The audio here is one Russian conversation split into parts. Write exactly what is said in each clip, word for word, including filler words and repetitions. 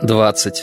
двадцать.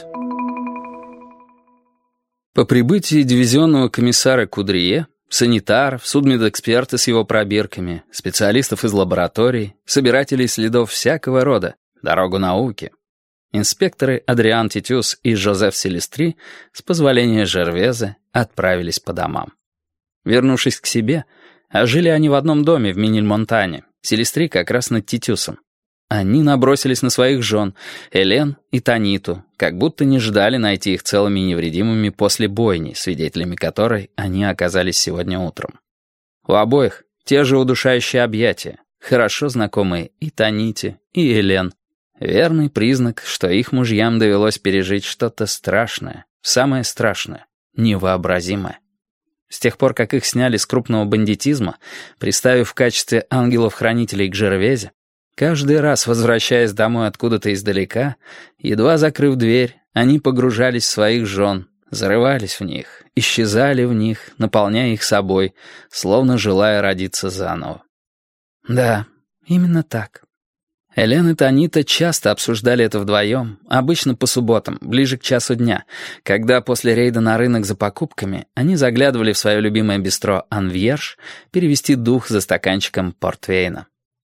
По прибытии дивизионного комиссара Кудрие, санитаров, судмедэксперта с его пробирками, специалистов из лабораторий, собирателей следов всякого рода, дорогу науки, инспекторы Адриан Титюс и Жозеф Селестри, с позволения Жервеза, отправились по домам. Вернувшись к себе, а жили они в одном доме в Минильмонтане, Селестри как раз над Титюсом. Они набросились на своих жен, Элен и Таниту, как будто не ждали найти их целыми и невредимыми после бойни, свидетелями которой они оказались сегодня утром. У обоих те же удушающие объятия, хорошо знакомые и Таните, и Элен. Верный признак, что их мужьям довелось пережить что-то страшное, самое страшное, невообразимое. С тех пор, как их сняли с крупного бандитизма, приставив в качестве ангелов-хранителей к Жервезе, каждый раз, возвращаясь домой откуда-то издалека, едва закрыв дверь, они погружались в своих жен, зарывались в них, исчезали в них, наполняя их собой, словно желая родиться заново. Да, именно так. Элен и Танита часто обсуждали это вдвоем, обычно по субботам, ближе к часу дня, когда после рейда на рынок за покупками они заглядывали в свое любимое бистро «Анвьерж» перевести дух за стаканчиком портвейна.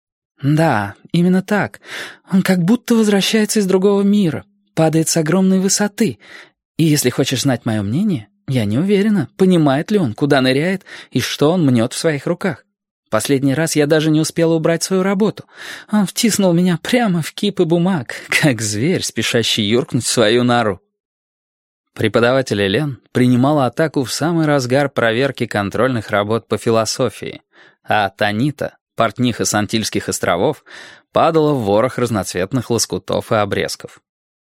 «Да, именно так. Он как будто возвращается из другого мира, падает с огромной высоты. И если хочешь знать мое мнение, я не уверена, понимает ли он, куда ныряет и что он мнет в своих руках. Последний раз я даже не успела убрать свою работу. Он втиснул меня прямо в кипы бумаг, как зверь, спешащий юркнуть в свою нору». Преподаватель Элен принимала атаку в самый разгар проверки контрольных работ по философии, а Танита, портниха с Антильских островов, падала в ворох разноцветных лоскутов и обрезков.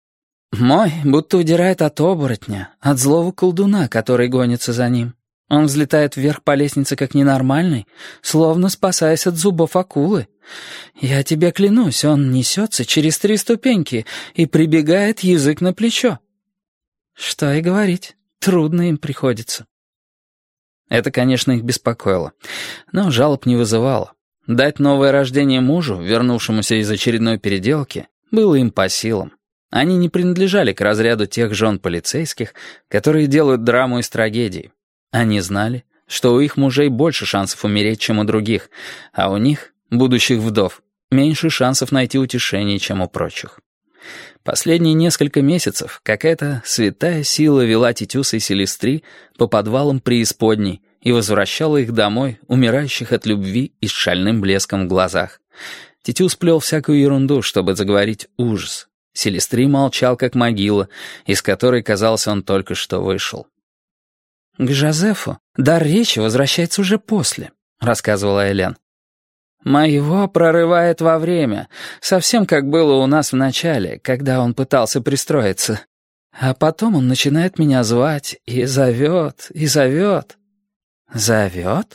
«Мой будто удирает от оборотня, от злого колдуна, который гонится за ним. Он взлетает вверх по лестнице как ненормальный, словно спасаясь от зубов акулы. Я тебе клянусь, он несется через три ступеньки и прибегает язык на плечо». Что и говорить, трудно им приходится. Это, конечно, их беспокоило, но жалоб не вызывало. Дать новое рождение мужу, вернувшемуся из очередной переделки, было им по силам. Они не принадлежали к разряду тех жен полицейских, которые делают драму из трагедии. Они знали, что у их мужей больше шансов умереть, чем у других, а у них, будущих вдов, меньше шансов найти утешение, чем у прочих. Последние несколько месяцев какая-то святая сила вела Титюса и Селестри по подвалам преисподней и возвращала их домой, умирающих от любви и с шальным блеском в глазах. Титюс плел всякую ерунду, чтобы заговорить ужас. Селестри молчал, как могила, из которой, казалось, он только что вышел. «К Жозефу дар речи возвращается уже после», — рассказывала Элен. «Моего прорывает во время, совсем как было у нас в начале, когда он пытался пристроиться. А потом он начинает меня звать и зовет, и зовет». «Зовет?»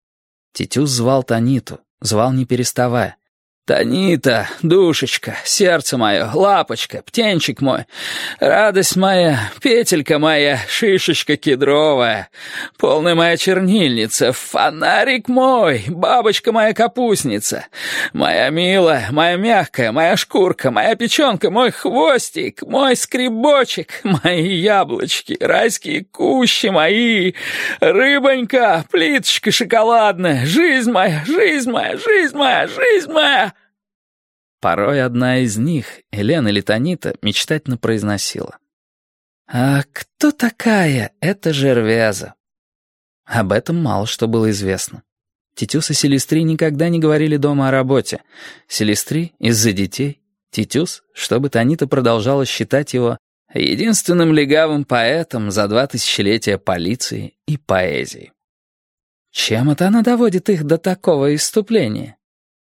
Титюс звал Таниту, звал не переставая. «Танита, душечка, сердце мое, лапочка, птенчик мой, радость моя, петелька моя, шишечка кедровая, полная моя чернильница, фонарик мой, бабочка моя капустница, моя милая, моя мягкая, моя шкурка, моя печенка, мой хвостик, мой скребочек, мои яблочки, райские кущи мои, рыбонька, плиточка шоколадная, жизнь моя, жизнь моя, жизнь моя, жизнь моя». Порой одна из них, Элен или Танита, мечтательно произносила: «А кто такая эта Жервеза?» Об этом мало что было известно. Титюс и Селестри никогда не говорили дома о работе. Селестри — из-за детей. Титюс, чтобы Танита продолжала считать его единственным легавым поэтом за два тысячелетия полиции и поэзии. Чем это она доводит их до такого исступления?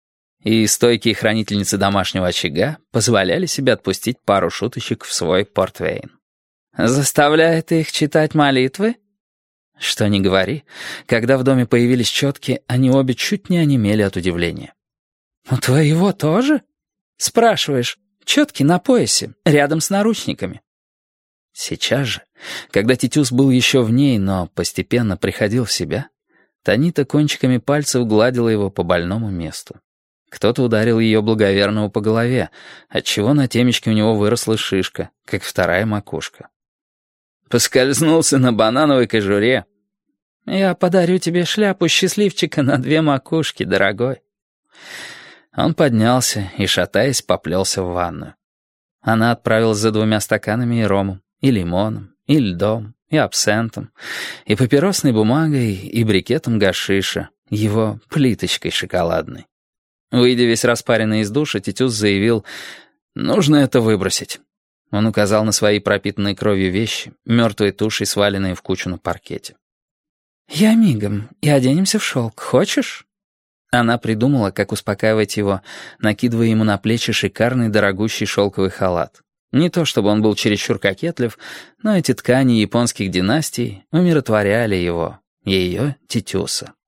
И стойкие хранительницы домашнего очага позволяли себе отпустить пару шуточек в свой портвейн. «Заставляет их читать молитвы?» Что ни говори, когда в доме появились четки, они обе чуть не онемели от удивления. «У твоего тоже?» «Спрашиваешь, четки на поясе, рядом с наручниками». Сейчас же, когда Титюс был еще в ней, но постепенно приходил в себя, Танита кончиками пальцев гладила его по больному месту. Кто-то ударил ее благоверного по голове, отчего на темечке у него выросла шишка, как вторая макушка. Поскользнулся на банановой кожуре. «Я подарю тебе шляпу счастливчика на две макушки, дорогой». Он поднялся и, шатаясь, поплелся в ванную. Она отправилась за двумя стаканами и ромом, и лимоном, и льдом, и абсентом, и папиросной бумагой, и брикетом гашиша, его плиточкой шоколадной. Выйдя весь распаренный из душа, Титюс заявил: «Нужно это выбросить». Он указал на свои пропитанные кровью вещи, мертвой тушей, сваленные в кучу на паркете. «Я мигом, и оденемся в шелк. Хочешь?» Она придумала, как успокаивать его, накидывая ему на плечи шикарный дорогущий шелковый халат. Не то чтобы он был чересчур кокетлив, но эти ткани японских династий умиротворяли его, ее Титюса.